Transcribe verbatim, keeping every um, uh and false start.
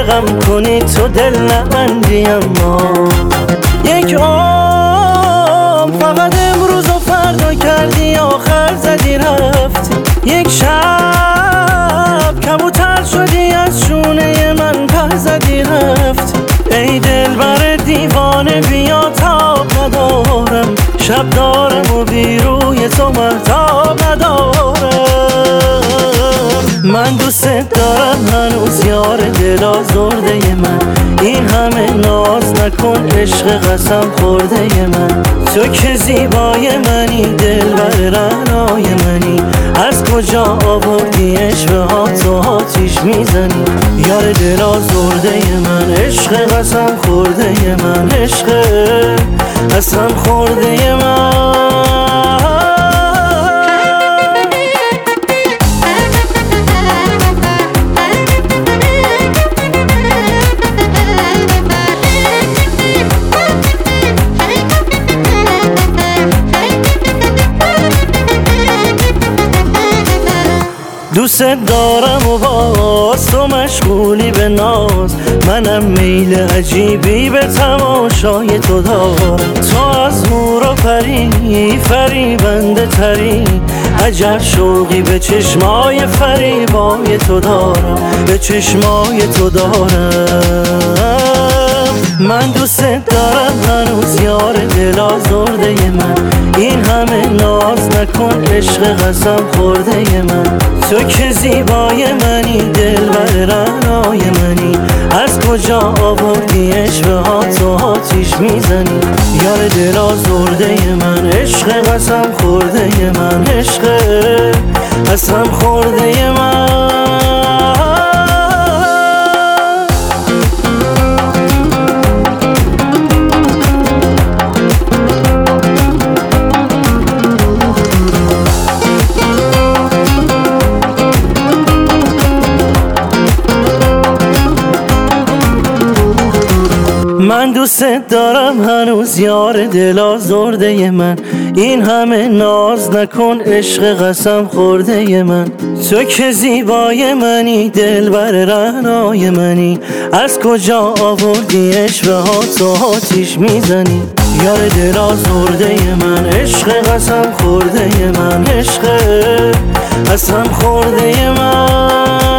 غم کنی تو دل نبندی. اما یک عمر فقط امروز و فردا کردی، آخر زدی رفتی. یک شب کبوتر شدی از شونه من، پر زدی رفتی. ای دلبر دیوانه بیا تاب ندارم، شب دارم و بی روی تو مهتاب ندارم. من دوست دارم هنوز یار دل آزرده من، این همه ناز نکن عشق قسم خورده من. تو که زیبای منی دلبر رعنای منی، از کجا آوردی عشق ها تو آتیش میزنی. یار دل آزرده من، عشق قسم خورده من، عشق قسم خورده من. دوست دارم و باز تو مشغولی به ناز، منم میل عجیبی به تماشای تو دارم. تو از نور و پری فریبنده تری، عجب شوقی به چشمای فریبای تو دارم، به چشمای تو دارم. من دوست دارم هنوز یار دل آزرده من، این همه ناز نکن عشق قسم خورده من. تو که زیبای منی دلبر رعنای منی، از کجا آوردی عشق ها تو آتیش میزنی. یار دل آزرده من، عشق قسم خورده من، عشق قسم خورده من. من دوست دارم هنوز یار دل آزرده من، این همه ناز نکن عشق قسم خورده من. تو که زیبای منی دلبر رعنای منی، از کجا آوردی عشق ها تو آتیش میزنی. یار دل آزرده من، عشق قسم خورده من، عشق قسم خورده من.